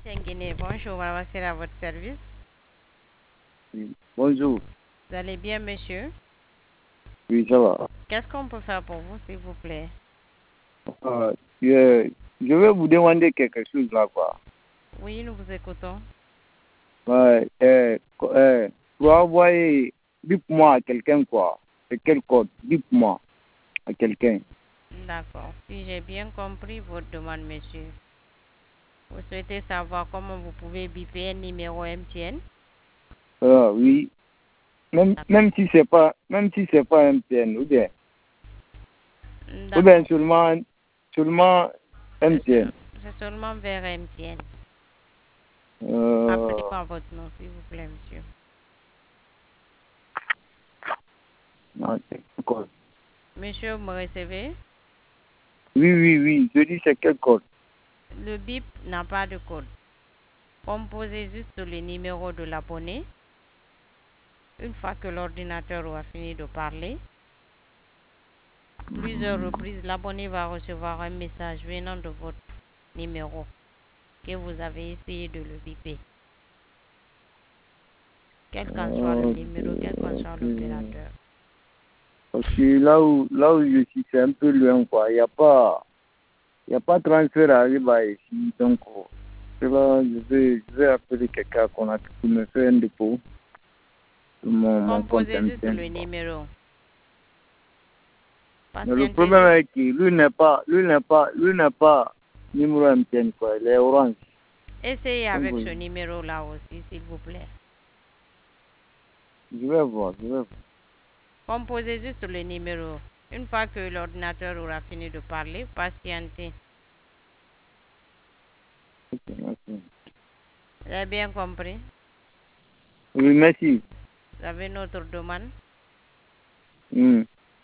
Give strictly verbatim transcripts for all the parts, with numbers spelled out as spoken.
Guinée, bonjour, madame, c'est à votre service. Oui. Bonjour. Vous allez bien, monsieur? Oui, ça va. Qu'est-ce qu'on peut faire pour vous, s'il vous plaît? Euh, je, je vais vous demander quelque chose là, quoi. Oui, nous vous écoutons. Euh, euh, euh, pour envoyer, dites-moi à quelqu'un, quoi. C'est quel code? Dites-moi à quelqu'un. D'accord. Si j'ai bien compris votre demande, monsieur, vous souhaitez savoir comment vous pouvez biper un numéro M T N? Euh, oui. Même, même si c'est pas, même si c'est pas M T N, ou bien, ou bien D'accord. seulement, seulement C'est seul- M T N. c'est seulement vers M T N. Euh, Rappelez-moi votre nom, s'il vous plaît, monsieur. non, c'est quel code? Monsieur, vous me recevez? Oui, oui, oui. Je dis c'est quel code? Le bip n'a pas de code. Composez juste le numéro de l'abonné. Une fois que l'ordinateur aura fini de parler, plusieurs reprises, l'abonné va recevoir un message venant de votre numéro que vous avez essayé de le biper. Quel qu'en soit le Euh, numéro, quel qu'en soit ok. l'opérateur. Parce que là où, là où je suis, c'est un peu loin, quoi. Il n'y a pas, il y a pas de transfert à Riba ici. Donc, euh, c'est là, je vais, je vais appeler quelqu'un qu'on a pour me faire un dépôt sur mon, mon compte Composez juste M T N, le quoi. numéro. Mais le Patientez problème juste. est que lui n'est pas, lui n'est pas, lui n'est pas numéro M T N, quoi. Il est orange. Essayez Donc, avec euh, ce numéro-là aussi, s'il vous plaît. je vais voir, je vais voir. Composez juste le numéro. Une fois que l'ordinateur aura fini de parler, patientez. Ok, merci. Vous avez bien compris? Oui, merci. Vous avez notre demande. Hmm.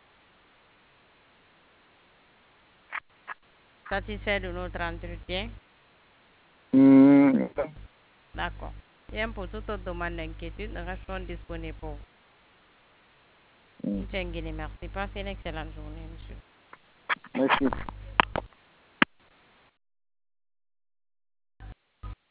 Satisfait de notre entretien? Hmm. D'accord. Bien, pour toute autre demande d'inquiétude, nous restons disponibles pour vous. Hmm. Monsieur Nguyen, merci. Passez une excellente journée, monsieur. Merci.